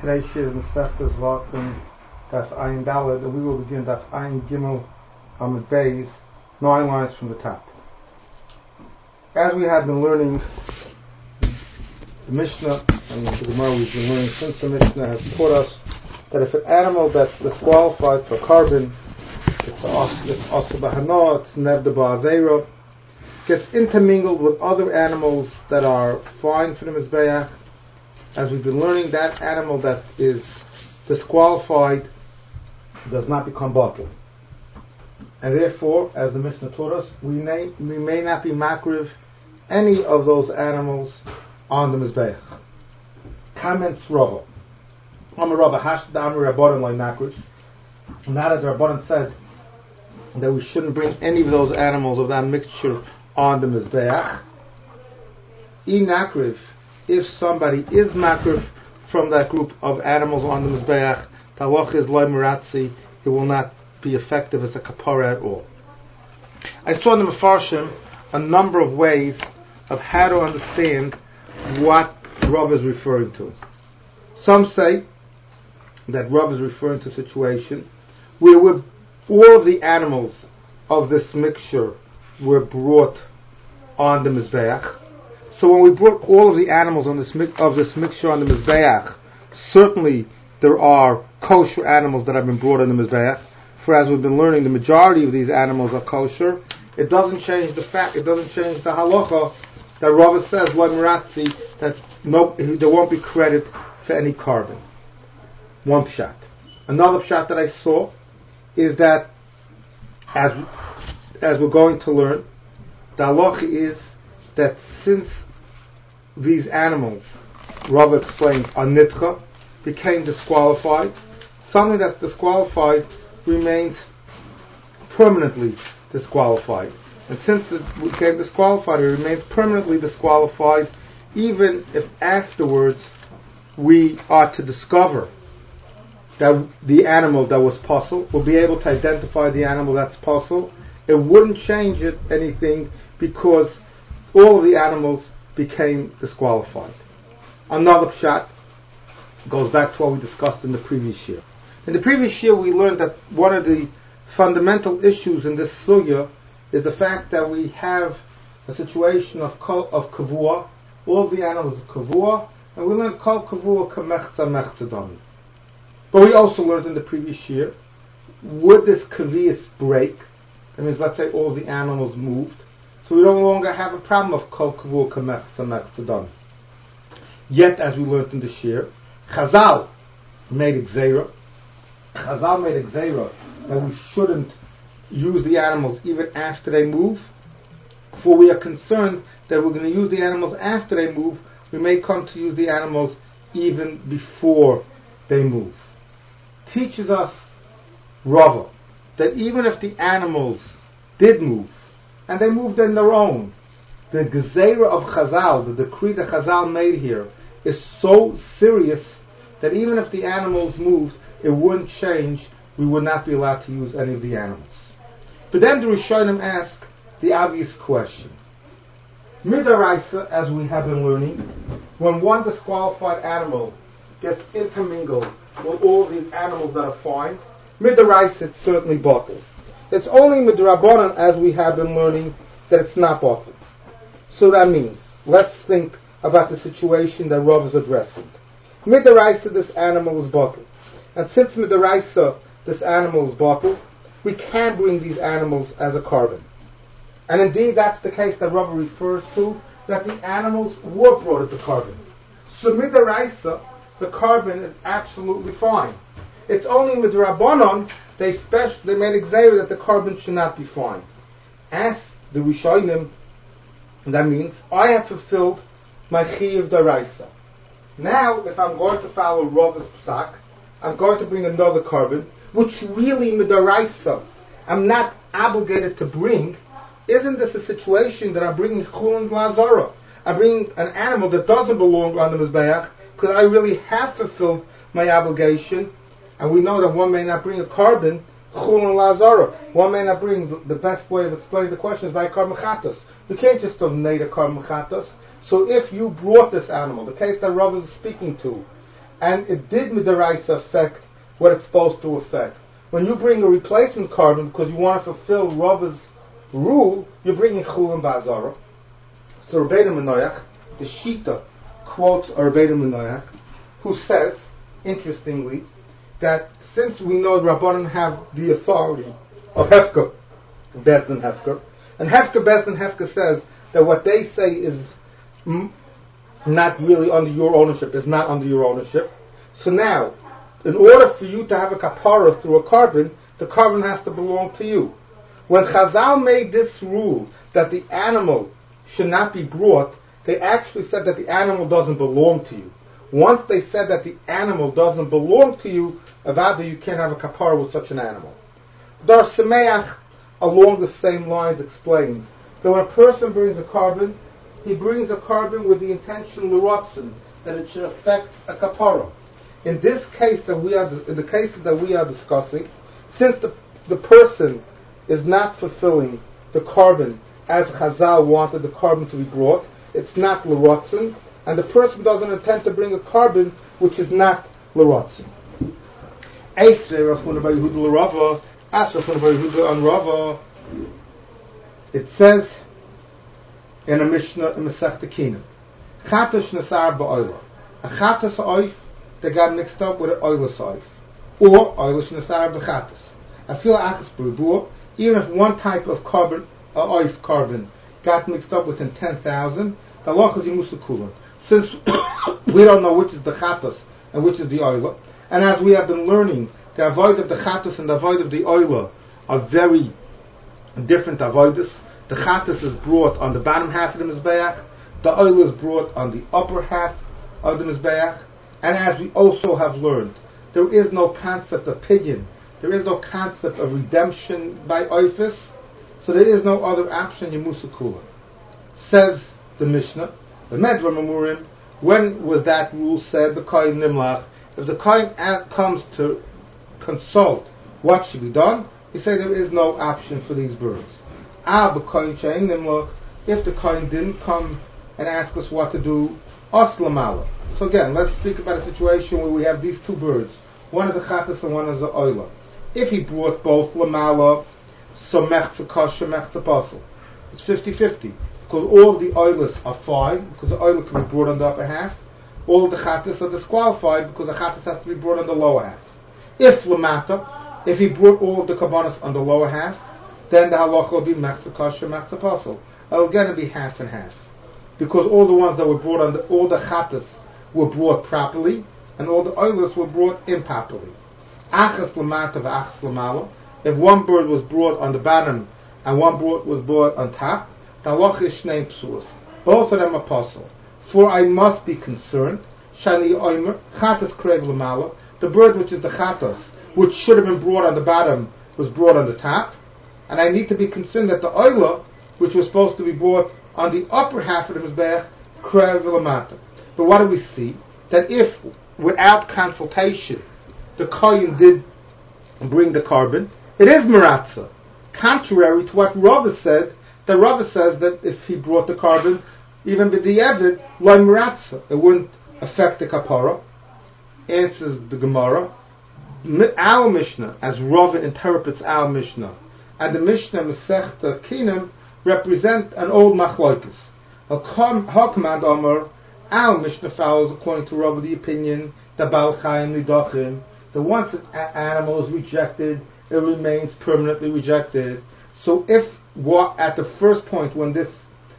Today's shir is Masechtas Vatim Daf Ayin Daled, and we will begin Daf Ayin Gimel Amud Beis, 9 lines from the top. As we have been learning the Mishnah and the Gemara, we've been learning since the Mishnah has taught us that if an animal that's disqualified for carbon, it's also bahana, it's nevda ba'azeira, gets intermingled with other animals that are fine for the Mizbeach. As we've been learning, that animal that is disqualified does not become bottled. And therefore, as the Mishnah taught us, we may not be makriv any of those animals on the Mizbeach. Comments Rava. Amar Rava Hashda Amar Rabbanan Lai Makriv. Now that the Rabbanan said that we shouldn't bring any of those animals of that mixture on the Mizbeach, Inakriv, if somebody is makriv from that group of animals on the Mizbeach, the halacha is loy meratzi, it will not be effective as a kapara at all. I saw in the Mefarshim a number of ways of how to understand what Rav is referring to. Some say that Rav is referring to a situation where all of the animals of this mixture were brought on the Mizbeach. So when we brought all of the animals of this mixture on the Mizbeach, certainly there are kosher animals that have been brought on the Mizbeach. For as we've been learning, the majority of these animals are kosher. It doesn't change the fact, it doesn't change the halacha that Rava says, Lo Meratzi, that there won't be credit for any carbon. One pshat. Another pshat that I saw is that, as we're going to learn, the halacha is that since these animals, Rava explains, are nitcha, became disqualified, something that's disqualified remains permanently disqualified. And since it became disqualified, it remains permanently disqualified, even if afterwards we are to discover that the animal that was puzzle, we'll be able to identify the animal that's puzzle. It wouldn't change anything because all of the animals became disqualified. Another pshat goes back to what we discussed in the previous year. In the previous year, we learned that one of the fundamental issues in this sugya is the fact that we have a situation of kavua, all of the animals of kavua, and we learned kol kavua kamechza mechza dami. But we also learned in the previous year, would this kavias break? That means, let's say all the animals moved, so we no longer have a problem of kol kavua kamechza mechza dami. Yet, as we learned in this year, Chazal made a gzeira. Chazal made a gzeira that we shouldn't use the animals even after they move. For we are concerned that we're going to use the animals after they move, we may come to use the animals even before they move. Teaches us Rava that even if the animals did move, and they moved on their own, the gzeira of Chazal, the decree that Chazal made here, is so serious that even if the animals moved, it wouldn't change. We would not be allowed to use any of the animals. But then the Rishonim ask the obvious question. Midaraisa, as we have been learning, when one disqualified animal gets intermingled with all these animals that are fine, Midaraisa, it's certainly bottled. It's only Midrabanan, as we have been learning, that it's not bottled. So that means, let's think about the situation that Rav is addressing. Midaraisa, this animal is bottled. And since Midaraisa, this animal is bottled, we can bring these animals as a carbon. And indeed, that's the case that Rav refers to, that the animals were brought as a carbon. So Midaraisa, the carbon is absolutely fine. It's only Midrabanan, they made a gzeira that the carbon should not be fine. As the Rishonim, that means I have fulfilled my chiyuv daraisa. Now, if I'm going to follow Rav's psak, I'm going to bring another carbon, which really midaraisa I'm not obligated to bring. Isn't this a situation that I'm bringing chulin glazara? I'm bringing an animal that doesn't belong on the Mizbeach because I really have fulfilled my obligation. And we know that one may not bring a carbon, chulin lazara. One may not bring, the best way of explaining the question is by carbon chatas. You can't just donate a carbon chatas. So if you brought this animal, the case that Rav is speaking to, and it did midaraisa affect what it's supposed to affect. When you bring a replacement carbon because you want to fulfill Rava's rule, you're bringing Chulin Ba'azara. So Rabbeinu Menoach, the Shita, quotes Rabbeinu Menoach, who says, interestingly, that since we know Rabbanan have the authority of Hefker, Bezdin Hefker, and Hefker, Bezdin Hefker says that what they say is not really under your ownership, is not under your ownership. So now, in order for you to have a kapara through a carbon, the carbon has to belong to you. When Chazal made this rule that the animal should not be brought, they actually said that the animal doesn't belong to you. Once they said that the animal doesn't belong to you, avada, you can't have a kapara with such an animal. Dar Sameach, along the same lines, explains that when a person brings a carbon, he brings a carbon with the intention l'rotzen, that it should affect a kapara. In this case in the cases that we are discussing, since the person is not fulfilling the carbon as Chazal wanted the carbon to be brought, it's not l'rotzen, and the person doesn't intend to bring a carbon which is not l'rotzen. It says in a Mishnah in Masechta Kinim, Chatos Nasar ba'oila. A Chatos oif that got mixed up with an oilus oif, or oilus Nasar b'chatos. I feel achas b'ribur, even if one type of carbon, oif carbon, got mixed up within 10,000, the halacha is yimusa kulan. Since we don't know which is the Chatos and which is the oila, and as we have been learning, the avoid of the Chatos and the avoid of the oila are very different avoidus. The Chatos is brought on the bottom half of the Mizbeach, the oil is brought on the upper half of the Mizbeach, and as we also have learned, there is no concept of pidyon, there is no concept of redemption by oifis, so there is no other option, Yemusa Kula. Says the Mishnah, the Medra Mamurim, when was that rule said, the Kohen Nimlach, if the Kohen comes to consult what should be done, he say there is no option for these birds. If the Kohen didn't come and ask us what to do, Oslamala. So again, let's speak about a situation where we have these two birds. One is a Chatas and one is a Oila. If he brought both Lamala, so Mechza Kosher, Mechza Basel. It's 50-50. Because all the Oilas are fine, because the Oila can be brought on the upper half. All the Chatas are disqualified, because the Chatas has to be brought on the lower half. If Lamata, if he brought all of the Kabbanas on the lower half, then the halacha will be Mechza Kosher, Mechza Basel. It will again be half and half. Because all the ones that were brought on all the Chatas were brought properly, and all the Oilas were brought improperly. Achas Lamata v'achas Lamala. If one bird was brought on the bottom and one bird was brought on top, the halacha is Shnei Psulos. Both of them are possible. For I must be concerned, Shani Oimer, Chatas Krev Lamala, the bird which is the Chatas, which should have been brought on the bottom, was brought on the top, and I need to be concerned that the Oila, which was supposed to be brought on the upper half of the Mizbeach, Krev Lamata. But what do we see? That if, without consultation, the Kohen did bring the carbon, it is Maratza. Contrary to what Rava said, that Rava says that if he brought the carbon, even with the Evid, Loi Maratza, it wouldn't affect the Kapara. Answers the Gemara. Our Mishnah, as Rava interprets our Mishnah, and the Mishnah Masechta Kinim represent an old machloikus. Hakmad Omer, our Mishnah follows according to Rava the opinion that Baal Chaim Nidachim, that once an animal is rejected, it remains permanently rejected. So if at the first point when this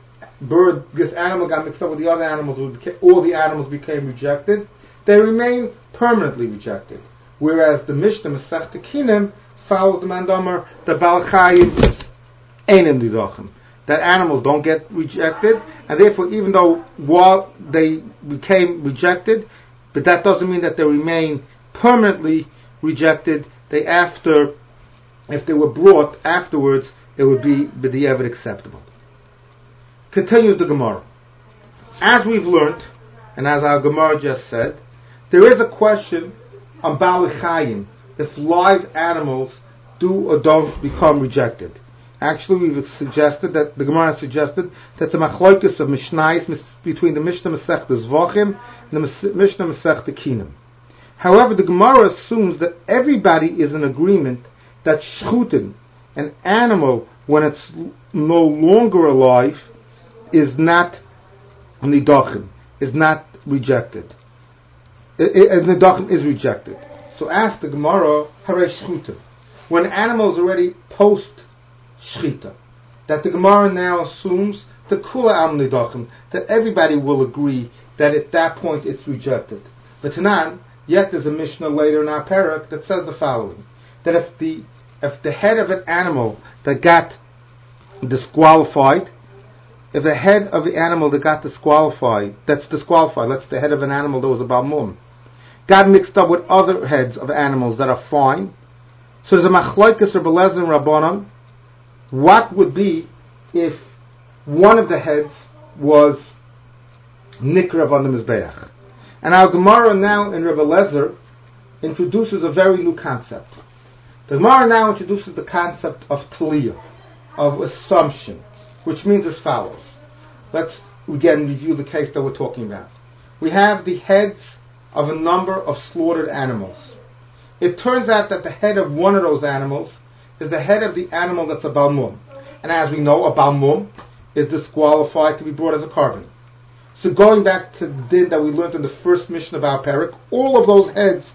animal got mixed up with the other animals, all the animals became rejected, they remain permanently rejected. Whereas the Mishnah Masechta Kinim follows the Mandomer, the Baal Chaim Einim Nidachim, that animals don't get rejected, and therefore even though while they became rejected, but that doesn't mean that they remain permanently rejected. If they were brought afterwards, it would be b'di'evet acceptable. Continues the Gemara. As we've learned, and as our Gemara just said, there is a question on Baal Chaim, if live animals do or don't become rejected. Actually, we've suggested that the Gemara has suggested that the machloikus of Mishnayos between the Mishnah Masechta Zvachim and the Mishnah Masechta Kinim. However, the Gemara assumes that everybody is in agreement that shchutin, an animal, when it's no longer alive, is not nidachim, is not rejected. Nidachim is rejected. So ask the Gemara, Harei shchutin, when an animal is already post shchita, that the Gemara now assumes the kula al nidachim, that everybody will agree that at that point it's rejected. But Tanan, yet there's a Mishnah later in our parak that says the following: that if the head of an animal that got disqualified, if the head of the animal that got disqualified, that's the head of an animal that was a balmum, got mixed up with other heads of animals that are fine, so there's a machlokes or Belezer and Rabbanan, what would be if one of the heads was nikrav on the mizbeach? And our Gemara now in Rebbe Lezer introduces a very new concept. The Gemara now introduces the concept of taliyah, of assumption, which means as follows. Let's again review the case that we're talking about. We have the heads of a number of slaughtered animals. It turns out that the head of one of those animals is the head of the animal that's a balmum. And as we know, a balmum is disqualified to be brought as a carbon. So going back to the din that we learned in the first mission of our parak, all of those heads,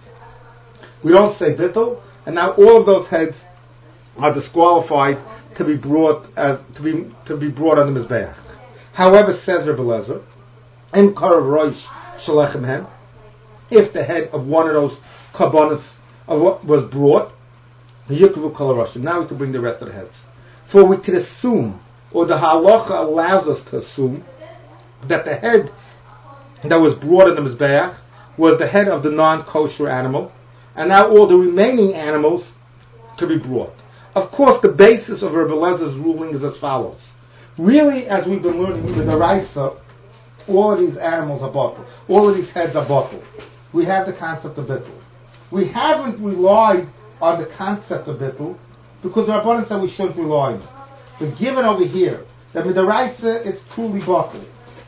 we don't say bittul, and now all of those heads are disqualified to be brought to be brought on the mizbeach. However, says Rebbe Lezer, im karav roish shalechem hem, if the head of one of those karbanos was brought, yikuvu kol harashim. Now we can bring the rest of the heads. For we could assume, or the halacha allows us to assume, that the head that was brought in the mizbeach was the head of the non-kosher animal, and now all the remaining animals to be brought. Of course, the basis of Rebbe Lezer's ruling is as follows. Really, as we've been learning in the Raisa, all of these animals are bottled. All of these heads are bottled. We have the concept of bittul. We haven't relied on the concept of bittul because the Rabbanan said we shouldn't rely on it. But given over here that with the Raisa it's truly bottled,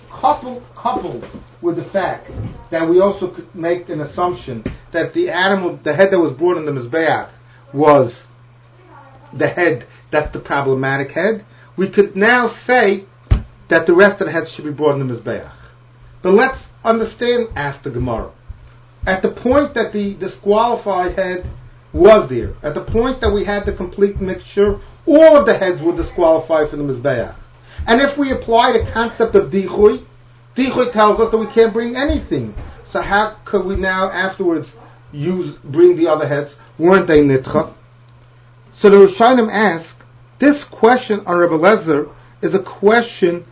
coupled with the fact that we also could make an assumption that the head that was brought in the mizbeach was the head that's the problematic head, we could now say that the rest of the heads should be brought in the mizbeach. But let's understand, ask the Gemara. At the point that the disqualified head was there, at the point that we had the complete mixture, all of the heads were disqualified from the mizbeach. And if we apply the concept of dichui tells us that we can't bring anything. So how could we now afterwards bring the other heads? Weren't they nitcha? So the Rishonim ask, this question on Rebbe Lezer is a question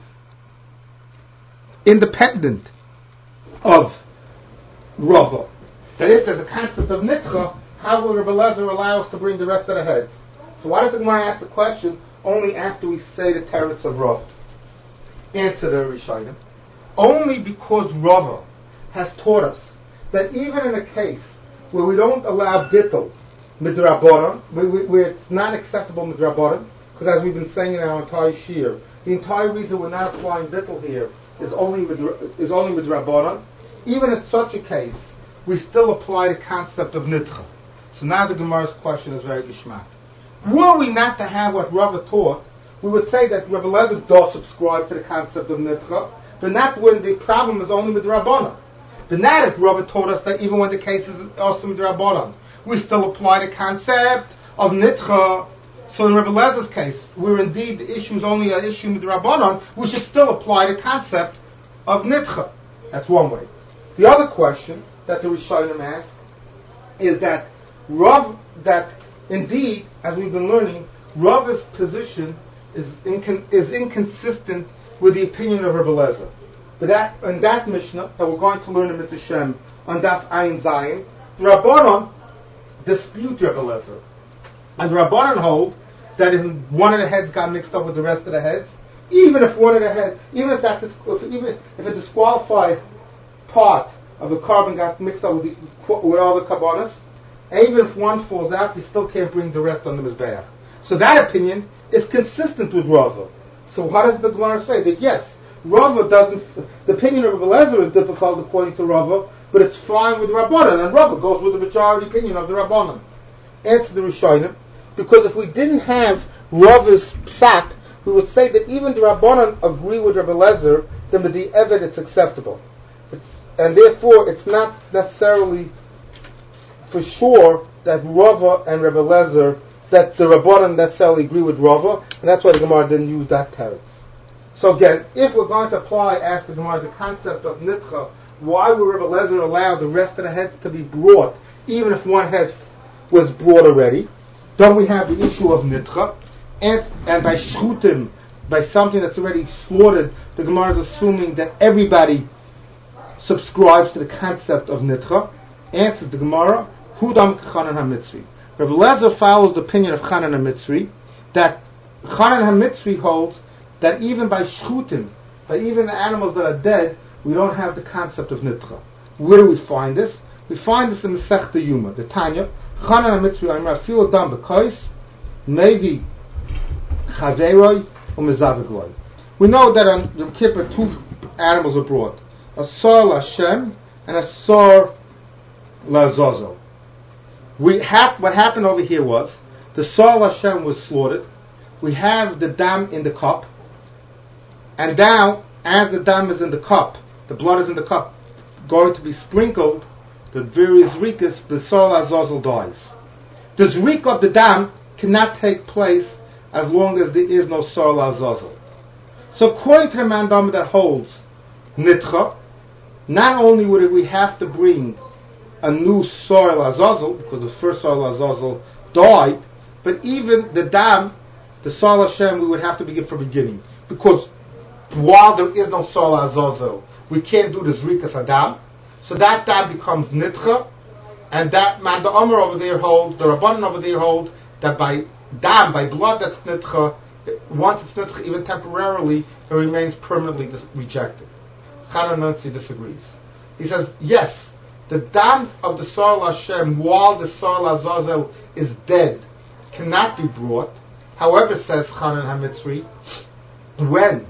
independent of Rava. That if there's a concept of nitcha, how will Rebbe Lezer allow us to bring the rest of the heads? So why does the Gemara ask the question only after we say the teretz of Rava? Answer the Rishonim. Only because Rava has taught us that even in a case where we don't allow bittul midrabanan, where it's not acceptable midrabanan, because as we've been saying in our entire shir, the entire reason we're not applying bittul here is only midrabanan. Even in such a case, we still apply the concept of nitcha. So now the Gemara's question is very gishmak. Were we not to have what Rava taught, we would say that Rebbe Lezer does subscribe to the concept of nitcha, but not when the problem is only with Rabbanan. But now that Rava taught us that even when the case is also with Rabbanan, we still apply the concept of nitcha. So in Rebbe Lezer's case, where indeed the issue is only an issue with Rabbanan, we should still apply the concept of nitcha. That's one way. The other question that the Rishonim ask is that indeed, as we've been learning, Rava's position is inconsistent with the opinion of Rebbe Lezer. But in that Mishnah that we're going to learn in Mitzvah Shem on Daf Ayin Zayin, the Rabbanon dispute Rebbe Lezer. And the Rabbanon hold that if one of the heads got mixed up with the rest of the heads, even if a disqualified part of the carbon got mixed up with all the carbonas, and even if one falls out, you still can't bring the rest on the mizbeach. So that opinion is consistent with Rava. So what does the Gemara say? That yes, Rava doesn't. The opinion of Rebbe Lezer is difficult according to Rava but it's fine with the Rabbanan, and Rava goes with the majority opinion of the Rabbanan. Answer the Rishonim, because if we didn't have Rava's psak, we would say that even the Rabbanan agree with Rabbi Lezer, then with the Eved it's acceptable. And therefore it's not necessarily for sure that Rava and Rabbi Lezer, that the Rabbanan necessarily agree with Rava, and that's why the Gemara didn't use that teretz. So again, if we're going to apply, ask the Gemara, the concept of nitcha, why would Rabbi Lezer allow the rest of the heads to be brought, even if one head was brought already? Don't we have the issue of nitcha? And by shchutim, by something that's already slaughtered, the Gemara is assuming that everybody subscribes to the concept of nitcha. Answers the Gemara, Hudam Chanan HaMitzri. Rabbi Lezer follows the opinion of Chanan HaMitzri, that Chanan HaMitzri holds that even by shchutim, by even the animals that are dead, we don't have the concept of nitcha. Where do we find this? We find this in Masechta Yuma, the Tanya, Chanan HaMitzri Amar Fil Adam B'Kos, Mevi Chaveroi U'Mezavegloi. We know that on Yom Kippur 2 animals are brought, a sar l'Hashem and a sar l'Azazel. What happened over here was, the sar l'Hashem was slaughtered, we have the dam in the cup, and now, as the dam is in the cup, the blood is in the cup, going to be sprinkled, the various rikas, the sar l'Azazel dies. The zrik of the dam cannot take place as long as there is no sar l'Azazel. So according to the mandam that holds nitcha, not only would we have to bring a new sar l'Azazel, because the first sar l'Azazel died, but even the dam, the sar l'Hashem, we would have to begin from the beginning. Because while there is no sar l'Azazel, we can't do the zrikas adam, so that dam becomes nitcha, and that man, the Omer over there hold, the Rabbanan over there hold, that by dam, by blood that's nitcha, once it's nitcha, even temporarily, it remains permanently rejected. Chanan HaMitzri disagrees. He says, yes, the dam of the sar l'Hashem, while the sar l'Azazel is dead, cannot be brought. However, says Chanan HaMitzri, when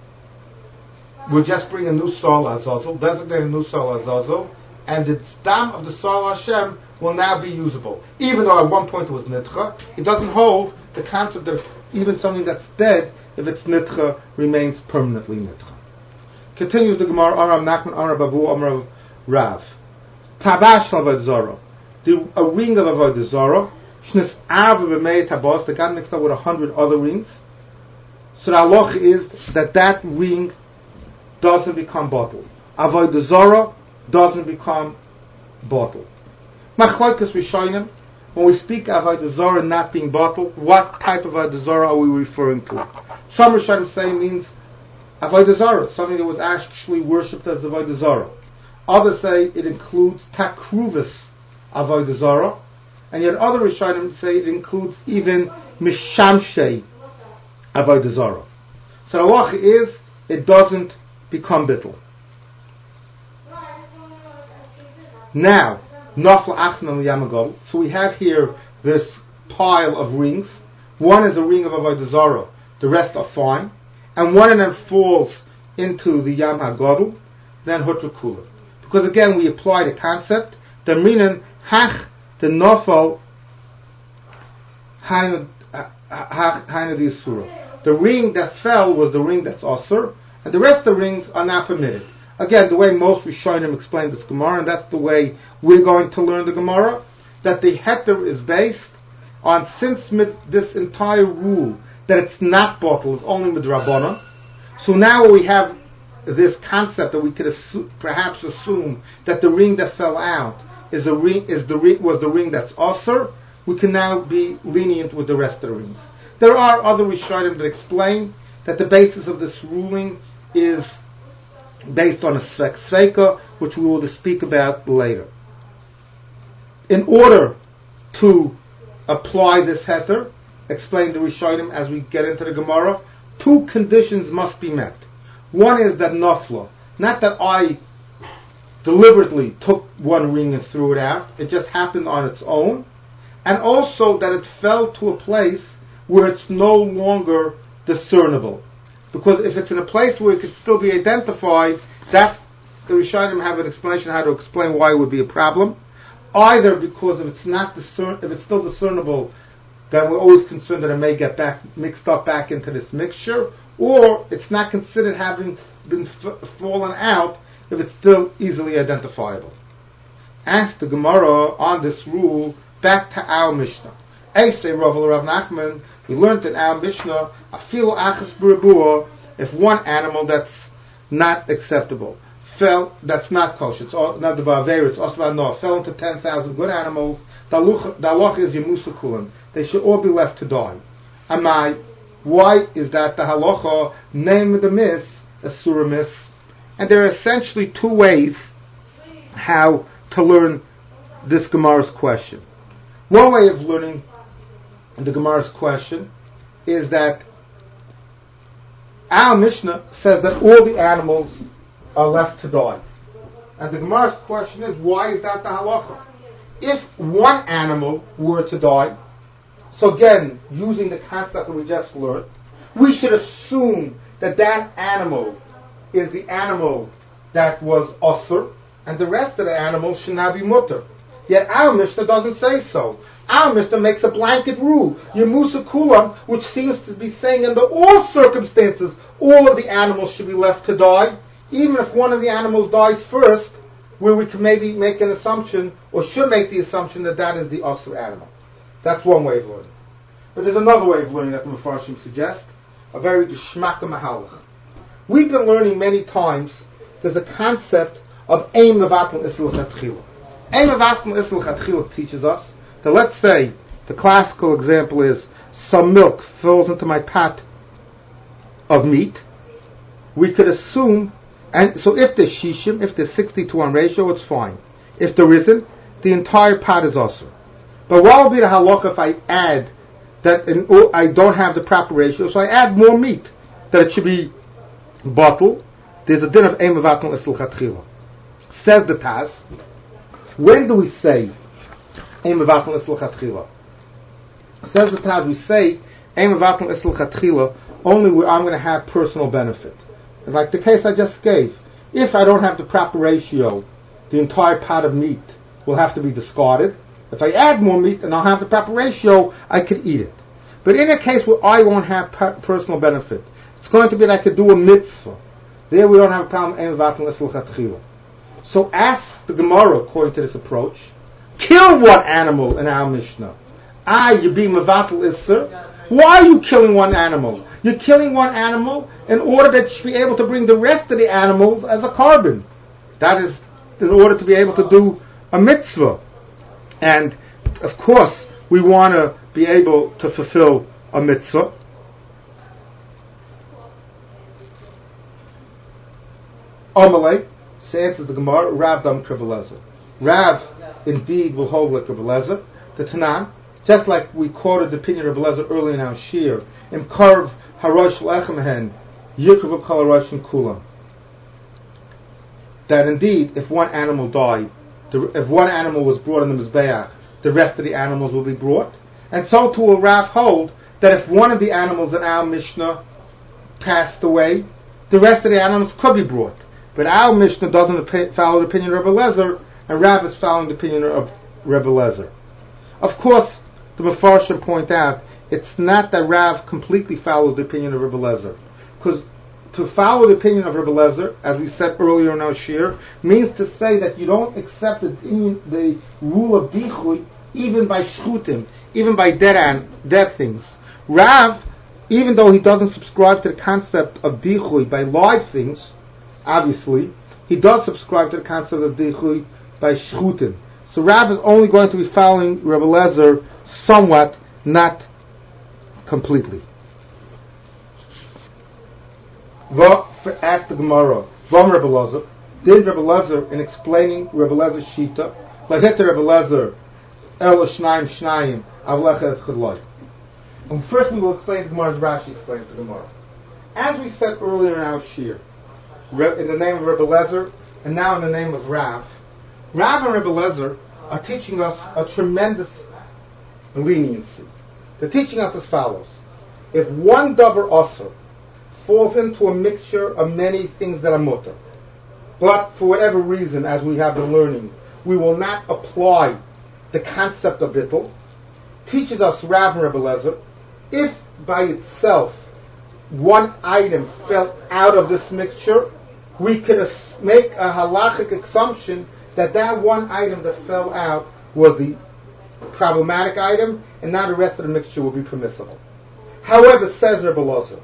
we'll just bring a new sar l'Azazel, designate a new sar l'Azazel, and the dam of the sar l'Hashem will now be usable. Even though at one point it was nitcha, it doesn't hold the concept that even something that's dead, if it's nitcha, remains permanently nitcha. Continues the Gemara, Aram Nachman, Aram Bavu, Aram Rav. Tabash Avodah Zarah. A ring of Avodah Zarah. Shnis Av B'mei Tabas, that got mixed up with 100 other rings. So the halacha is that ring doesn't become bottled. Avodah Zarah doesn't become bottled. Machlokes Rishonim, when we speak of Avodah Zarah not being bottled, what type of Avodah Zarah are we referring to? Some Rishonim say it means Avodah Zarah, something that was actually worshipped as Avodah Zarah. Others say it includes Takruvis Avodah Zarah, and yet other Rishonim say it includes even Mishamshei Avodah Zarah. So the halacha is, it doesn't become bittul. Now, Nafla Achnan Yamagal. So we have here this pile of rings. One is a ring of Avodah Zarah, the rest are fine. And one of them falls into the Yam HaGadol, then Hutra Kula. Because again, we apply the concept, the Minan Hach, the Nafal, Hainu the Asura. The ring that fell was the ring that's Asur, and the rest of the rings are not permitted. Again, the way most Rishonim explain this Gemara, and that's the way we're going to learn the Gemara, that the heter is based on, since this entire rule, that it's not bottled, it's only midrabanan. So now we have this concept that we could perhaps assume that the ring that fell out was the ring that's asur. We can now be lenient with the rest of the rings. There are other Rishonim that explain that the basis of this ruling is based on a sveka, which we will speak about later. In order to apply this heter, explain the Rishonim as we get into the Gemara, 2 conditions must be met. One is that nafla, not that I deliberately took one ring and threw it out, it just happened on its own, and also that it fell to a place where it's no longer discernible. Because if it's in a place where it could still be identified, that's the Rishonim have an explanation how to explain why it would be a problem. Either because if it's still discernible, then we're always concerned that it may get mixed up back into this mixture, or it's not considered having been fallen out if it's still easily identifiable. Ask the Gemara on this rule back to our Mishnah. Eistei Rav Nachman, we learned in our Mishnah, Afilu achas b'rabua, if one animal that's not acceptable that's not kosher, it's not the Ba'aver, it's Osva Noah, fell into 10,000 good animals, the halacha is Yemusa Kulan. They should all be left to die. Amai, why is that the halacha name the miss, a surah miss? And there are essentially two ways how to learn this Gemara's question. One way of learning the Gemara's question is that our Mishnah says that all the animals are left to die. And the Gemara's question is, why is that the halacha? If one animal were to die, so again, using the concept that we just learned, we should assume that that animal is the animal that was asur, and the rest of the animals should now be mutter. Yet our Mishnah doesn't say so. Our Mishnah makes a blanket rule, Yemusa Kulam, which seems to be saying under all circumstances, all of the animals should be left to die, even if one of the animals dies first, where we can maybe make an assumption, or should make the assumption that that is the asur animal. That's one way of learning. But there's another way of learning that the Mefarshim suggest, a very geschmacka mahalach. We've been learning many times, there's a concept of Ein Mevatel Isur Chatchila. Ein Mevatel Isur Chatchila teaches us that, let's say, the classical example is, some milk falls into my pot of meat, we could assume, and so if there's shishim, if there's 60-1 ratio, it's fine. If there isn't, the entire pot is asur. But what will be the halacha if I add that I don't have the proper ratio, so I add more meat, that it should be bottled? There's a din of Ein Mevatel Isur Chatchila. Says the Taz, when do we say Ein Mevatel Isur Chatchila? Says the Taz, we say Ein Mevatel Isur Chatchila only where I'm going to have personal benefit. Like the case I just gave. If I don't have the proper ratio, the entire pot of meat will have to be discarded. If I add more meat and I'll have the proper ratio, I can eat it. But in a case where I won't have personal benefit, it's going to be like I could do a mitzvah. There we don't have a problem. Ein Mevatel Isur Chatchila. So ask the Gemara, according to this approach, kill one animal in our Mishnah. You're being Mevatel Isur. Why are you killing one animal? You're killing one animal in order that you should be able to bring the rest of the animals as a carbon. That is in order to be able to do a mitzvah. And, of course, we want to be able to fulfill a mitzvah. Amalek, so answers the Gemara, Rav Dam Kribbelezer. Rav, indeed, will hold like Kribbelezer. The Tanam, just like we quoted the opinion of Kribbelezer early in our shir, in Karv Harosh Lechemhen, Yikru Kol Harosh and Kulam. That indeed, if one animal died, if one animal was brought in the Mizbeach, the rest of the animals will be brought. And so too will Rav hold that if one of the animals in our Mishnah passed away, the rest of the animals could be brought. But our Mishnah doesn't follow the opinion of Rebbe Lezer, and Rav is following the opinion of Rebbe Lezer. Of course, the Mefarshim point out, it's not that Rav completely followed the opinion of Rebbe Lezer. Because to follow the opinion of Rebbe Lezer, as we said earlier in our shir, means to say that you don't accept the rule of dichui even by shchutim, even by dead things. Rav, even though he doesn't subscribe to the concept of dichui by live things, obviously, he does subscribe to the concept of dichui by shchutim. So Rav is only going to be following Rebbe Lezer somewhat, not completely. Ask the Gemara, Vom Rebbe Lezer, did Rebbe Lezer, in explaining Rebbe Lezer's shita, Lahita Rebbe Lezer, El Shnayim Shnayim, Avlecha Et Chedloi. And first we will explain the Gemara as Rashi explains the Gemara. As we said earlier in our shir, in the name of Rebbe Lezer, and now in the name of Rav, Rav and Rebbe Lezer are teaching us a tremendous leniency. They're teaching us as follows. If one davar asur falls into a mixture of many things that are mutter, but for whatever reason, as we have been learning, we will not apply the concept of bittul, teaches us Rav and Rebbe Lezer, if by itself one item fell out of this mixture, we could make a halachic assumption that that one item that fell out was the problematic item, and now the rest of the mixture will be permissible. However, says Rebbe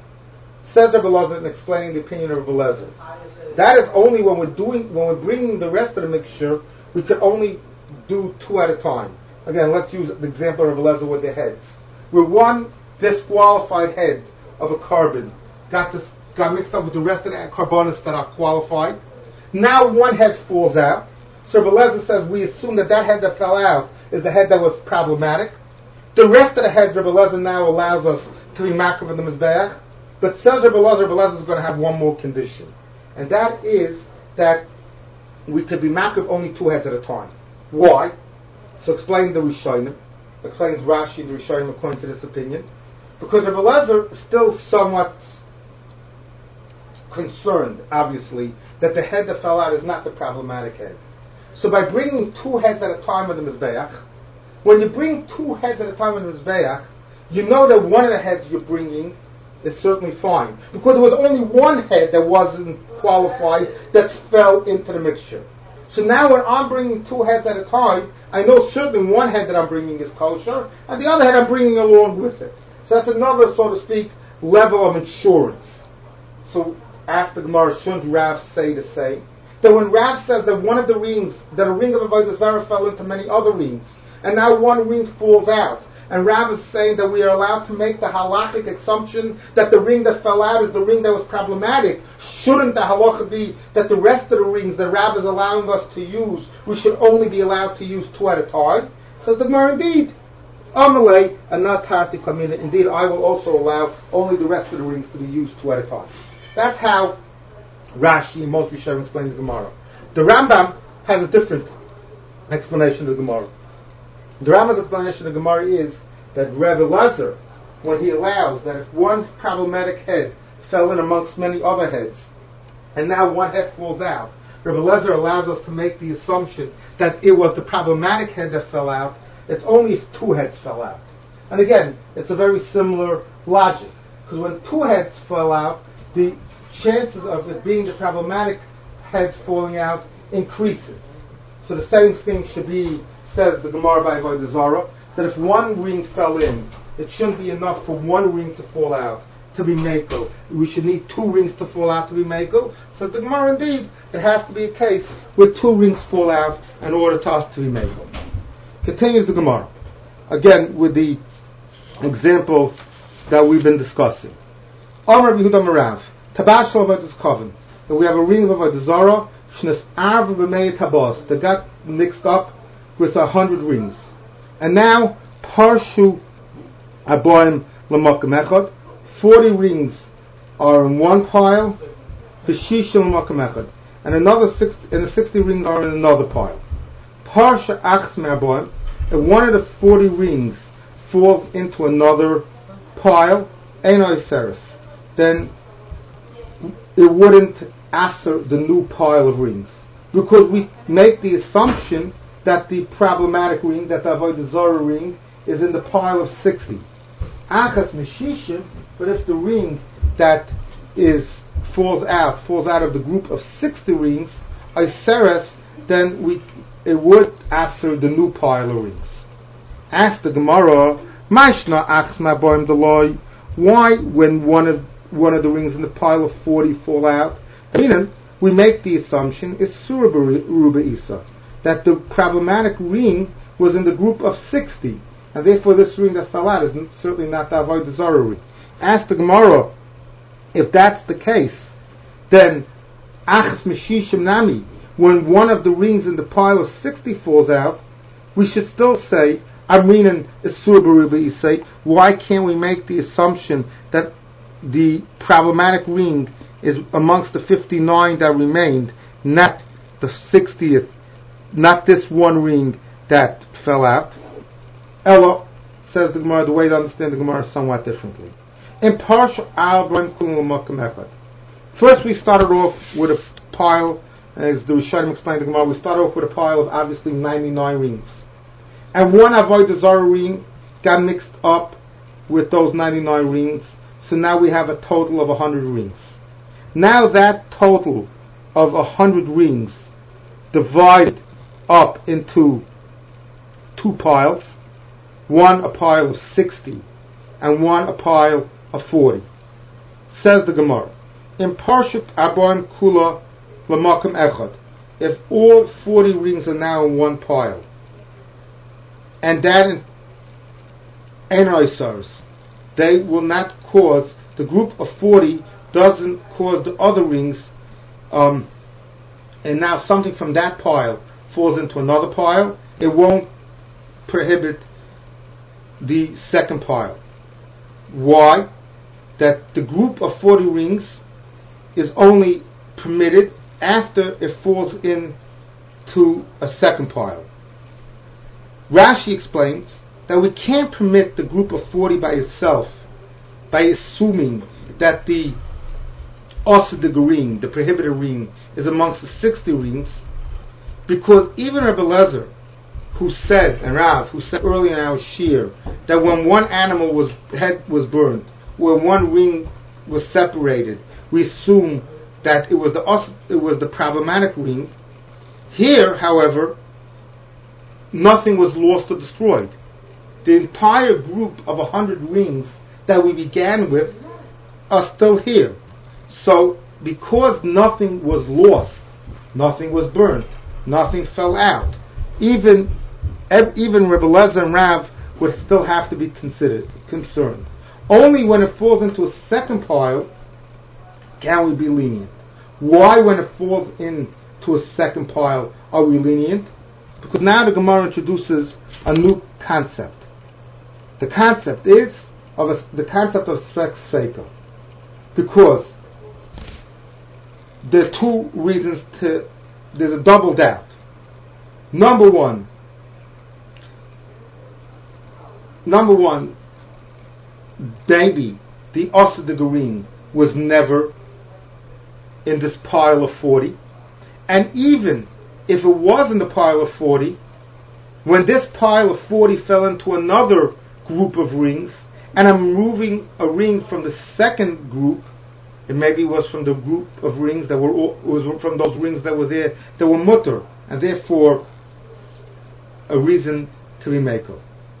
Lezer in explaining the opinion of Rebbe Lezer, that is only when we're bringing the rest of the mixture, we can only do two at a time. Again, let's use the example of Rebbe Lezer with the heads. Where one disqualified head of a carbon got mixed up with the rest of the carbonates that are qualified. Now one head falls out. So Rebbe Lezer says we assume that head that fell out is the head that was problematic. The rest of the heads, Rebbe Lezer now allows us to be makriv in the mizbeach. But says Rebbe Lezer is going to have one more condition. And that is that we could be makriv only two heads at a time. Why? So explain the Rishonim. Explains Rashi the Rishonim according to this opinion. Because Rebbe Lezer is still somewhat concerned, obviously, that the head that fell out is not the problematic head. So by bringing two heads at a time on the Mizbeach, when you bring two heads at a time on the Mizbeach, you know that one of the heads you're bringing is certainly fine. Because there was only one head that wasn't qualified that fell into the mixture. So now when I'm bringing two heads at a time, I know certainly one head that I'm bringing is kosher, and the other head I'm bringing along with it. So that's another, so to speak, level of insurance. So ask the Gemara, shouldn't Rav say the same? That when Rav says that one of the rings, that a ring of Avodah Zarah fell into many other rings, and now one ring falls out, and Rav is saying that we are allowed to make the halachic assumption that the ring that fell out is the ring that was problematic, shouldn't the halacha be that the rest of the rings that Rav is allowing us to use, we should only be allowed to use two at a time? Says the Gemara, indeed. Amalei, and not Tarti Kamina. Indeed, I will also allow only the rest of the rings to be used two at a time. That's how Rashi and most Rishonim explain the Gemara. The Rambam has a different explanation of the Gemara. The Rambam's explanation of the Gemara is that Rebbe Lezer, when he allows that if one problematic head fell in amongst many other heads, and now one head falls out, Rebbe Lezer allows us to make the assumption that it was the problematic head that fell out. It's only if two heads fell out. And again, it's a very similar logic. Because when two heads fell out, the chances of it being the problematic head falling out increases. So the same thing should be, says the Gemara by Avodah Zarah, that if one ring fell in, it shouldn't be enough for one ring to fall out to be Meko. We should need two rings to fall out to be Meko. So the Gemara, indeed, it has to be a case where two rings fall out in order to us to be Meko. Continues the Gemara, again with the example that we've been discussing. Amar Yehuda Marav, Tabash Avodah Koven, that we have a ring of Avodah Zarah, Shnes Arv B'Mei Tabos, that got mixed up with 100 rings. And now, Parshu Aboim L'Makom Echad, 40 rings are in one pile, V'Shisha L'Makom Echad, and another 60 rings are in another pile. Parsha Achs Me'aboim, if one of the 40 rings falls into another pile, Einoi Seres, then it wouldn't answer the new pile of rings. Because we make the assumption that the problematic ring, that the Avodah Zarah ring, is in the pile of 60. Achas Meshishim, but if the ring that falls out of the group of 60 rings, Iseres, then it would answer the new pile of rings. Ask the Gemara, Mashna Achsma Boim Deloy, why when one of the rings in the pile of 40 fall out? Meaning, we make the assumption it's Surah Ruba Isa, that the problematic ring was in the group of 60, and therefore this ring that fell out is certainly not the Avodah Zarah ring. Ask the Gemara, if that's the case, then Achas Meshishim Nami, when one of the rings in the pile of 60 falls out, we should still say, Amrinan Isur Baruba Isay. Why can't we make the assumption that the problematic ring is amongst the 59 that remained, not the 60th, not this one ring that fell out? Ella, says the Gemara, the way to understand the Gemara is somewhat differently. In Parsha Al Brim Kulum Makam Echad. First we started off with a pile as the Rishonim explained the Gemara, we start off with a pile of obviously 99 rings. And one Avodah Zarah ring got mixed up with those 99 rings, so now we have a total of 100 rings. Now that total of 100 rings divided up into two piles, one a pile of 60 and one a pile of 40. Says the Gemara, in Parshat Abarim Kula L'Makom Echad, if all 40 rings are now in one pile, and that in Einoisars, they will not cause, the group of 40 doesn't cause the other rings, and now something from that pile falls into another pile, it won't prohibit the second pile. Why? That the group of 40 rings is only permitted after it falls into a second pile. Rashi explains that we can't permit the group of 40 by itself by assuming that the Osedig ring, the prohibited ring, is amongst the 60 rings, because even Rebbe Lezer, who said, and Rav, who said earlier in our shir, that when one animal head was burned, when one ring was separated, we assume that it was the problematic ring. Here, however, nothing was lost or destroyed. The entire group of 100 rings that we began with are still here. So, because nothing was lost, nothing was burnt, nothing fell out, even Rebbe Lezer and Rav would still have to be concerned. Only when it falls into a second pile can we be lenient. Why, when it falls into a second pile, are we lenient? Because now the Gemara introduces a new concept. The concept is the concept of Sfek Sfeika. Because there are two reasons there's a double doubt. Number one, maybe the Osedig ring was never in this pile of 40, and even if it was in the pile of 40, when this pile of 40 fell into another group of rings, and I'm removing a ring from the second group, it maybe was from the group of rings that was from those rings that were there, that were mutter, and therefore a reason to be makel.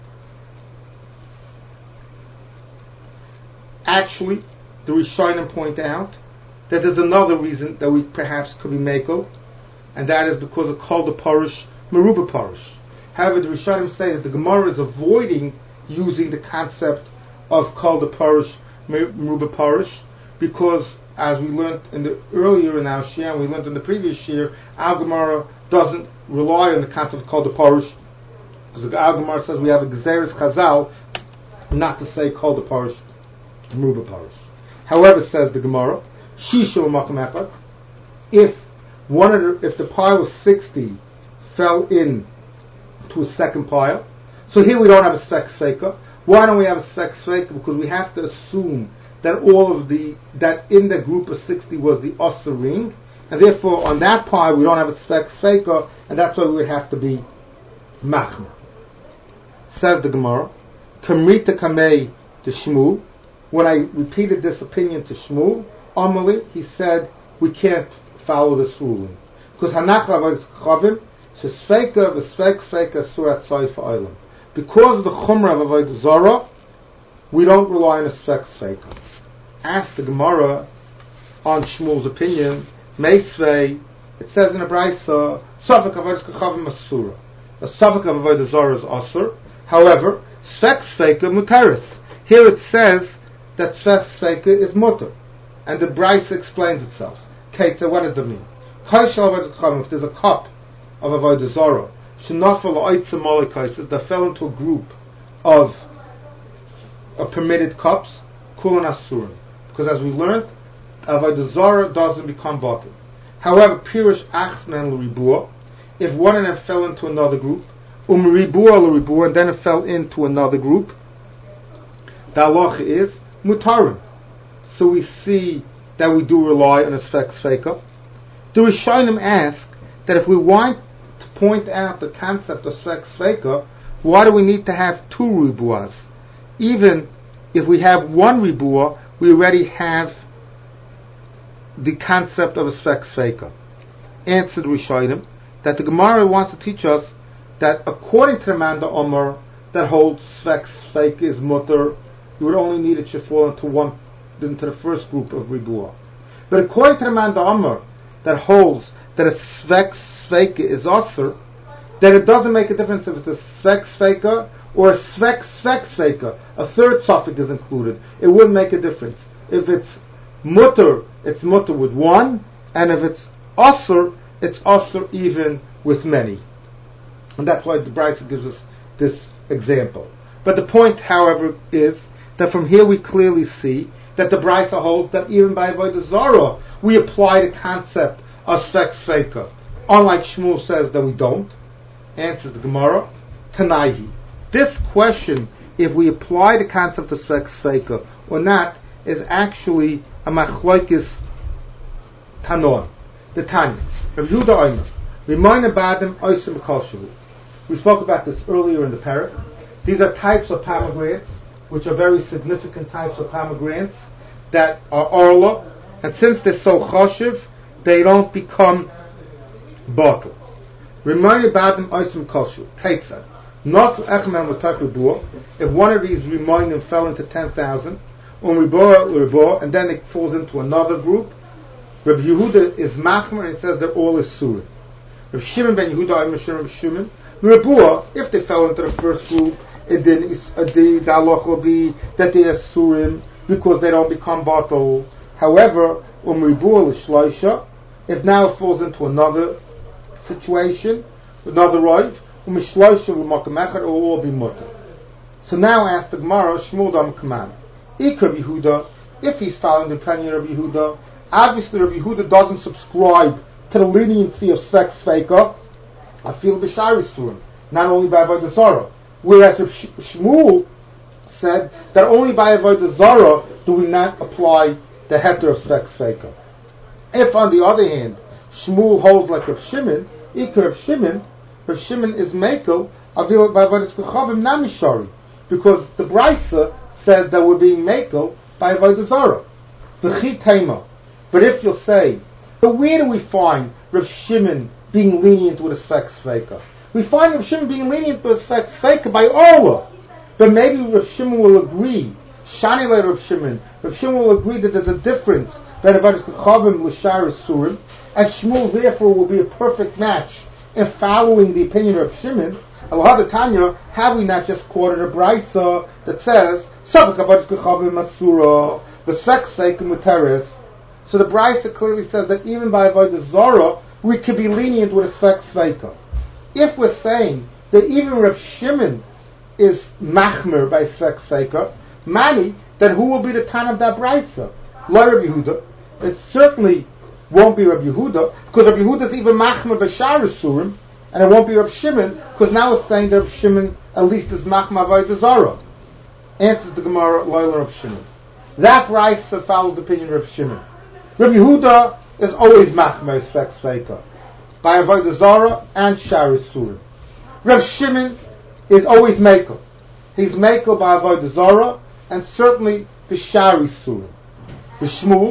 Actually, the Rishonim point out that there's another reason that we perhaps could be makel, and that is because of Kol de Parish, Meruba Parish. However, the Rishonim say that the Gemara is avoiding using the concept of Kol de Parish, Meruba Parish, because as we learned earlier in our shir, and we learned in the previous year, our Gemara doesn't rely on the concept of Kol de Parish, because our Gemara says we have a Gezeres Chazal not to say Kol de Parish, Meruba Parish. However, says the Gemara, Shisha L'Makom Echad, if the pile of 60 fell in to a second pile, so here we don't have a Sfek Sfeika. Why don't we have a Sfek Sfeika? Because we have to assume that that in the group of 60 was the Osir ring, and therefore on that pile we don't have a Sfek Sfeika, and that's why we would have to be Machmer. Says the Gemara, Kamrita Kamei to Shmuel. When I repeated this opinion to Shmuel, Amali, he said, we can't follow this ruling. Because Hanach Avodas Chavim, Shesfeika v'Sfek Sfeika Surat Tzayif Olam. Because of the Chumrah of Avodah Zarah, we don't rely on a Sfek Sfeika. Ask the Gemara on Shmuel's opinion, Meisvei, it says in the Braisa, Safek Avodas Chavim Asura. The Safek of Avodah Zarah is Asur. However, Sfek Sfeika Mutaris. Here it says that Sfek Sfeika is mutter, and the Braisa explains itself. Kate, so what does that mean? If there's a cup of Avodah Zarah, that fell into a group of permitted cups, Kulan Asurim. Because as we learned, Avodah Zarah doesn't become bottled. However, Pirish Achsnan L'Ribua, if one of them fell into another group, Ribua L'Ribua, and then it fell into another group, the halacha is Mutarim. So we see that we do rely on a Sfek Sfeika. The Rishonim ask that if we want to point out the concept of Svek Sveka, why do we need to have two ribuas? Even if we have one ribua, we already have the concept of a Svek Sveka. Answered Rishonim that the Gemara wants to teach us that according to the Manda Omer that holds Svek Sveka is mutter, you would only need it to fall into the first group of ribua. But according to the Manda Omer that holds that a Svek Sveka is asur, then it doesn't make a difference if it's a Svek Sveka or a Svek Sveka. A third suffix is included. It wouldn't make a difference. If it's mutter with one, and if it's asur even with many. And that's why the Brisa gives us this example. But the point, however, is that from here we clearly see that the Brisa holds that even by Avodah Zarah we apply the concept of Svek Sveka. Unlike Shmuel says that we don't. Answers the Gemara, Tanaihi. This question, if we apply the concept of Svek Sveka or not, is actually a machlokes Tanon. The Tanya. Rav Yehuda Omer. Rimoyne Badim Oisim Koshevu. We spoke about this earlier in the parak. These are types of pomegranates, which are very significant types of pomegranates that are orla, and since they're so choshev, they don't become bottle. Rimoyne Badim Oisim Koshevu. Ketzad. Nos Echman V'Tak. If one of these Rimoynim fell into 10,000, and then it falls into another group, Rav Yehuda is machmer, and it says they're all isurim. Rav Shimon ben Yehuda, Rav Shimon, Rabua, if they fell into the first group, it then the halacha will be that they are isurim because they don't become batal. However, Rabua l'shloisha, if now it falls into another situation, another roiv, l'shloisha l'makam echad, it will all be mutter. So now ask the Gemara, Shmuel dam kaman. Ikra Yehuda, if he's following the opinion of Yehuda, obviously Rabbi Yehuda doesn't subscribe to the leniency of Svek Sveka. I feel b'sharis to him, not only by Avodah Zarah. Whereas if Shmuel said that only by Avodah Zarah do we not apply the heter of Svek Sveka. If, on the other hand, Shmuel holds like Rav Shimon, Rav Shimon is mekel avil by Avodah Kechavim namishari, because the Brisa said that we're being mekel by Avodah Zarah. V'chi tema. But if you'll say, but where do we find Rav Shimon being lenient with a Svek Sveka? We find Rav Shimon being lenient with a Svek Sveka by Allah. But maybe Rav Shimon will agree, Shani le Rav Shimon will agree that there's a difference that Avodas Kechavim l'shar Surim, and Shmuel therefore will be a perfect match in following the opinion of Rav Shimon. Allah Tanya, have we not just quoted a Brisa that says, Savak Avodas Kechavim Asura, the Svek Sveka Muteris. So the Brisa clearly says that even by Avodah Zarah, we could be lenient with a Svek Sveka. If we're saying that even Rav Shimon is machmer by Svek Sveka, mani, then who will be the Tan of that Brisa? Lo Rav Yehuda. It certainly won't be Rav Yehuda, because Rav Yehuda is even machmer b'shar Surim, and it won't be Rav Shimon, because now it's saying that Rav Shimon at least is machmer Avodah Zarah. Answers the Gemara, Lo Rav Shimon. That Brisa followed the opinion of Rav Shimon. Rav Yehuda is always machmer Svek Sveka by Avodah Zarah and Shar Surim. Rav Shimon is always mekel. He's mekel by Avodah Zarah and certainly the Shar Surim. The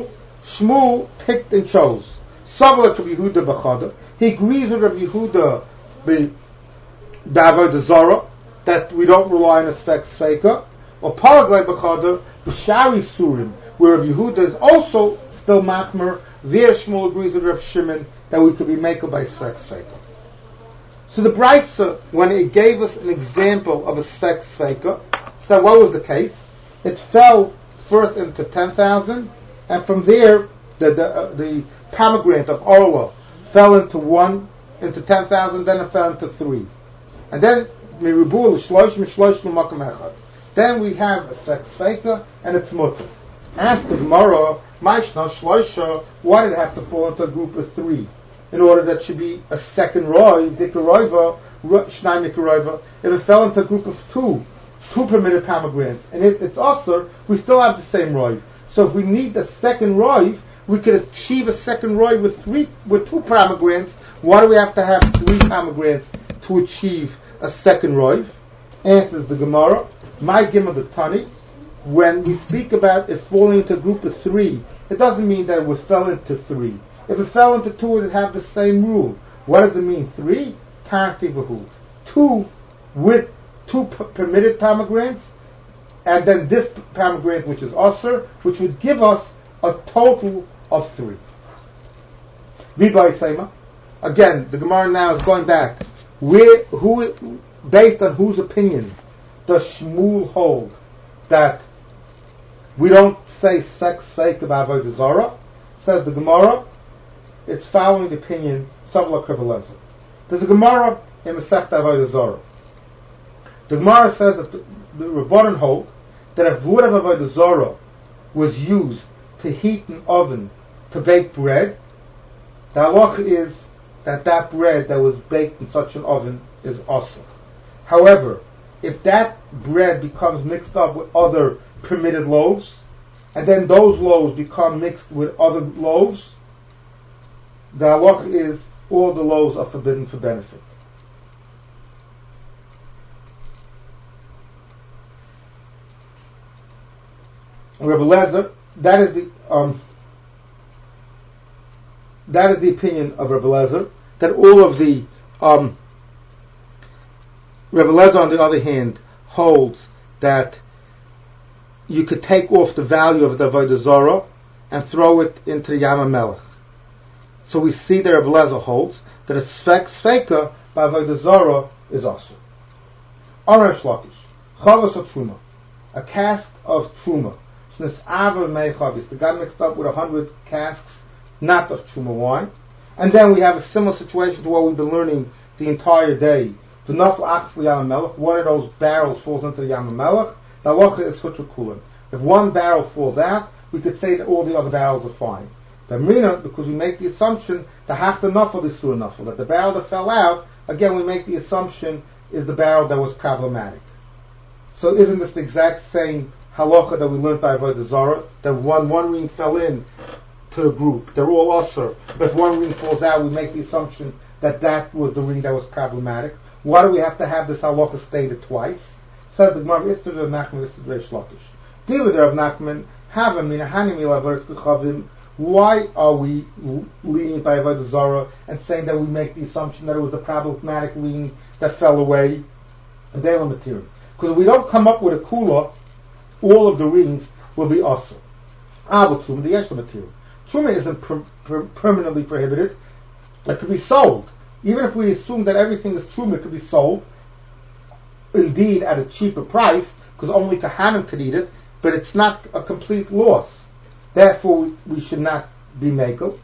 Shmuel picked and chose. Savala to Yehuda b'chada. He agrees with Rav Yehuda by Avodah Zarah that we don't rely on a Svek Sveka. Or Paraglay b'chada the Shar Surim, where Rav Yehuda is also still machmer. There Shmuel agrees with Rav Shimon that we could be mekel by Svek Sveka. So the Brisa, when it gave us an example of a Svek Sveka, said what was the case? It fell first into 10,000, and from there the pomegranate of Orla fell into 10,000, then it fell into 3. And then then we have a Svek Sveka and it's mutter. Ask the Gemara, Maishna Shloisha, why did it have to fall into a group of 3? In order that should be a second roy, Dikaroiva, Shnai Mikaroiva. If it fell into a group of 2 permitted pomegranates, and it's also, we still have the same roy. So if we need the second roy, we could achieve a second roy with two pomegranates. Why do we have to have three pomegranates to achieve a second roy? Answers the Gemara. My Gimel the Tani. When we speak about it falling into a group of three, it doesn't mean that it fell into three. If it fell into two, it would have the same rule. What does it mean? Three? Tartivahu. Two with two permitted pomegranates, and then this pomegranate which is Asr, which would give us a total of three. Vibai Seima. Again, the Gemara now is going back. Based on whose opinion does Shmuel hold that we don't say sex fake about Avodah Zarah? Says the Gemara, it's following the opinion Savla Kribelezer. There's a Gemara in Masechta Avodah Zarah. The Gemara says that the Rabbanan hold that if wood of Avodah Zarah was used to heat an oven to bake bread, the halacha is that bread that was baked in such an oven is asur. However, if that bread becomes mixed up with other permitted loaves, and then those loaves become mixed with other loaves, the halacha is all the loaves are forbidden for benefit. Rebbe Lezer, that is the opinion of Rebbe Lezer, that all of the Rebbe Lezer, on the other hand, holds that you could take off the value of the Avodah Zarah and throw it into the Yam HaMelech. So we see that Rebbe Lezer holds that a sfeika by Avodah Zarah is also. Amar Shlakish, Chavos of Truma, a cask of Truma. The guy mixed up with 100 casks, not of Truma wine. And then we have a similar situation to what we've been learning the entire day. The Nafal Achs Yam HaMelech, one of those barrels falls into the Yam HaMelech. The halacha is Hutra Kulan. If one barrel falls out, we could say that all the other barrels are fine. The Amrina, because we make the assumption that half the Nafal is Surah Nafal, that the barrel that fell out, again we make the assumption is the barrel that was problematic. So isn't this the exact same halacha that we learned by Avodah Zarah, that one ring fell in to the group, they're all usher, but if one ring falls out, we make the assumption that was the ring that was problematic. Why do we have to have this halacha stated twice? Says the Gemara, Istur Rav Nachman, Istur Reish Lakish. David Rav Nachman, Hava Mina Hanim Ilavarot Kechavim. Why are we leaning by Avodah Zarah and saying that we make the assumption that it was the problematic ring that fell away? And they were material. Because if we don't come up with a kula, all of the rings will be asur. But Truma, the yeshla material. Truma isn't permanently prohibited. It could be sold. Even if we assume that everything is Truma, it could be sold, indeed at a cheaper price, because only Kahanim could eat it, but it's not a complete loss. Therefore, we should not be makel.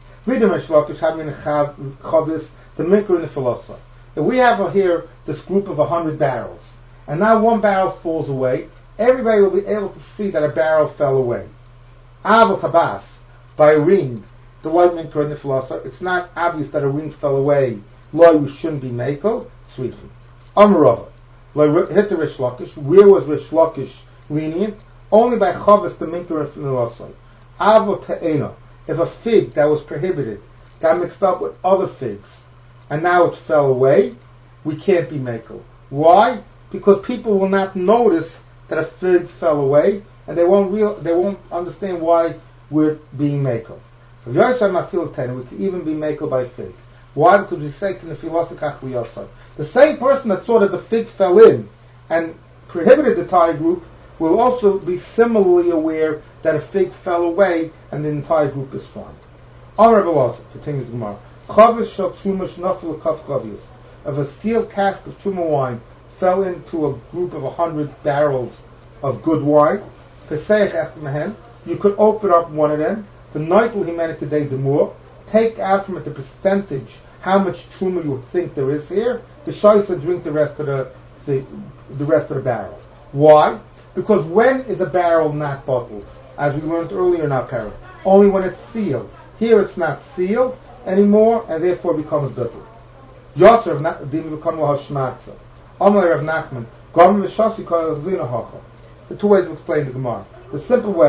If we have here this group of 100 barrels, and now one barrel falls away, everybody will be able to see that a barrel fell away. Aval tabas, by a ring, the white minker and the philosopher, it's not obvious that a ring fell away. Lo, you shouldn't be makel. Sweetly. Amarava. Hit the Rish Lakish. Where was Rish Lakish lenient? Only by Chavis the minker and philosopher. Aval ta'ena. If a fig that was prohibited got mixed up with other figs, and now it fell away, we can't be makel. Why? Because people will not notice that a fig fell away, and they won't understand why we're being makel. We could even be makel by fig. Why? Because we say the same person that saw that the fig fell in and prohibited the entire group will also be similarly aware that a fig fell away and the entire group is fine. Continues the Gemara. If a steel cask of Truma wine fell into a group of 100 barrels of good wine, you could open up one of them, the night will he take out from it the percentage, how much Truma you think there is here, the shaisa drink the rest of the barrel. Why? Because when is a barrel not bottled? As we learned earlier in our parasha, only when it's sealed. Here it's not sealed anymore, and therefore becomes bittul. Yosef didn't become lahashmatza. Amalei Rav Nachman, Gam v'shasi kol zina hacha. The two ways of explaining the Gemara. The simple way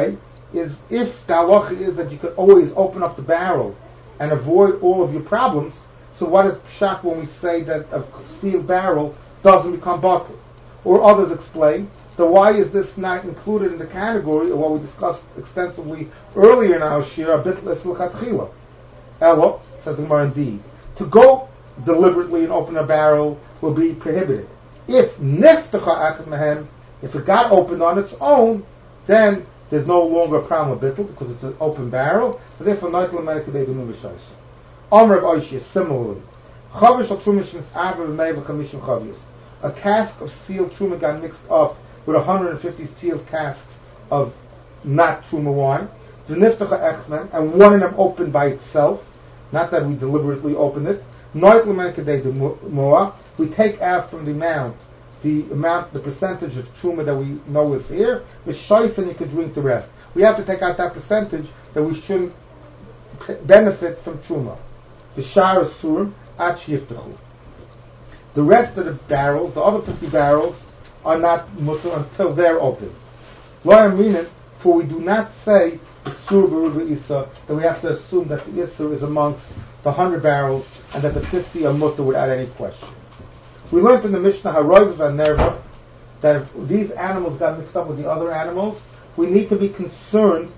is if the halacha is that you could always open up the barrel and avoid all of your problems, so what is pshat when we say that a sealed barrel doesn't become bottled? Or others explain that why is this not included in the category of what we discussed extensively earlier in our shir, a bit less l'chatchila. Elo, says the Gemara, indeed, to go deliberately and open a barrel will be prohibited. If niftacha akat mehem, if it got opened on its own, then there's no longer a problem with bittul because it's an open barrel. So therefore, not l'menekadei d'nu v'shayis. Amr of Oishia, similarly, chavish al trumishins avr v'mei v'chamishim chavius. A cask of sealed truma got mixed up with 150 sealed casks of not truma wine. V'niftacha echsmen, and one of them opened by itself. Not that we deliberately opened it. Not l'menekadei d'mu. We take out from the amount, the percentage of truma that we know is here. V'shayis, and you could drink the rest. We have to take out that percentage that we shouldn't benefit from truma. The shar surim at shiftachu. The rest of the barrels, the other 50 barrels, are not mutter until they're open. Lo yaminin, for we do not say the sur beruba isa, that we have to assume that the isser is amongst the 100 barrels and that the 50 are mutter without any question. We learned in the Mishnah Haroiv and Nerva that if these animals got mixed up with the other animals, we need to be concerned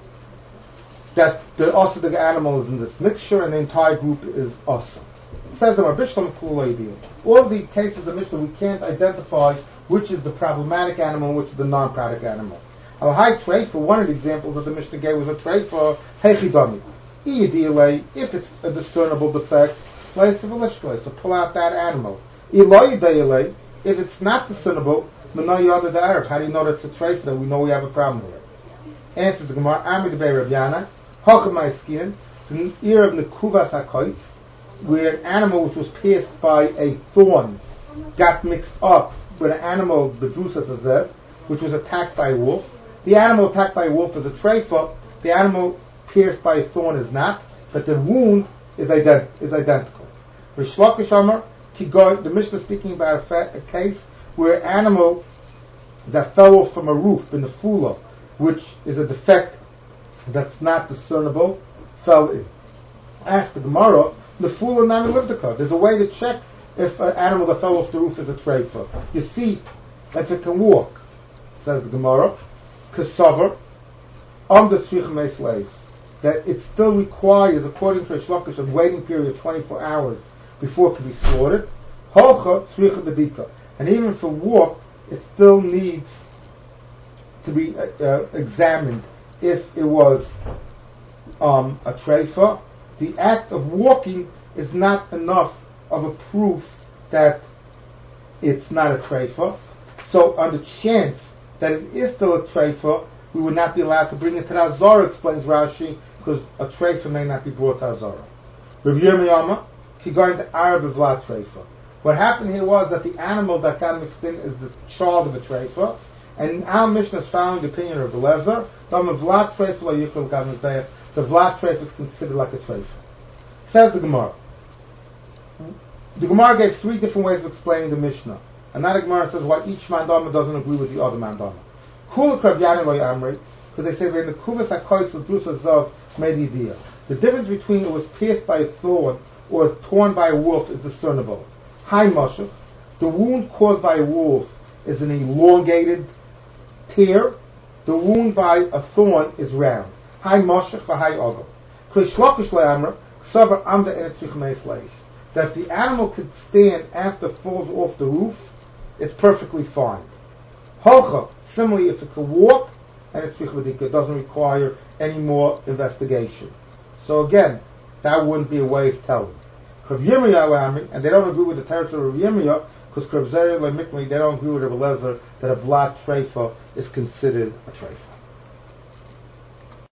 that the Asadic animal is in this mixture and the entire group is awesome. It says the Marbishlam Kul idea. All of the cases of the Mishnah, we can't identify which is the problematic animal and which is the non-product animal. A high tray, for one of the examples that the Mishnah gave was a tray for Hechidami. If it's a discernible defect, so pull out that animal. If it's not discernible, how do you know that it's a tray for that? We know we have a problem with it. Answers the Gemara, Amid Bey Rabbiana, Hochamai skin, the ear of Nekuvas HaKoitz, where an animal which was pierced by a thorn got mixed up with an animal, the Drusas Azev, which was attacked by a wolf. The animal attacked by a wolf is a treifa, the animal pierced by a thorn is not, but the wound is identical. Rish Lakish Amar, the Mishnah is speaking about a case where an animal that fell off from a roof in the fula, which is a defect that's not discernible, fell in. Ask the Gemara, the fula nami livdika. There's a way to check if an animal that fell off the roof is a treifa. You see if it can walk, says the Gemara, kasavar, the tzrich meis, that it still requires, according to Rish Lakish, a waiting period of 24 hours before it can be slaughtered. Halcha tzricha bedika. And even for walk, it still needs to be examined if it was a treifa. The act of walking is not enough of a proof that it's not a treifa. So on the chance that it is still a treifa, we would not be allowed to bring it to the Azara, explains Rashi, because a treifa may not be brought to Azara. Rav Yirmiyama, kigayin the Arab v'la treifa. What happened here was that the animal that got mixed in is the child of a treifa, and our Mishnah is following the opinion of Belezer, the v'la treifa is considered like a treifa. Says the Gemara. The Gemara gave 3 different ways of explaining the Mishnah. Another Gemara says why each mandama doesn't agree with the other mandama. Because they say we're in the kuvas hakoitz of drusa zav medidiyah. The difference between it was pierced by a thorn or torn by a wolf is discernible. High mashach, the wound caused by a wolf is an elongated tear. The wound by a thorn is round. High mashach for high ogel. That if the animal could stand after it falls off the roof, it's perfectly fine. Halcha, similarly, if it can walk and it's it doesn't require any more investigation. So again, that wouldn't be a way of telling. And they don't agree with the territory of Yirmiyah because they don't agree with Rabbi Lezer that a vlat treifa is considered a treifa.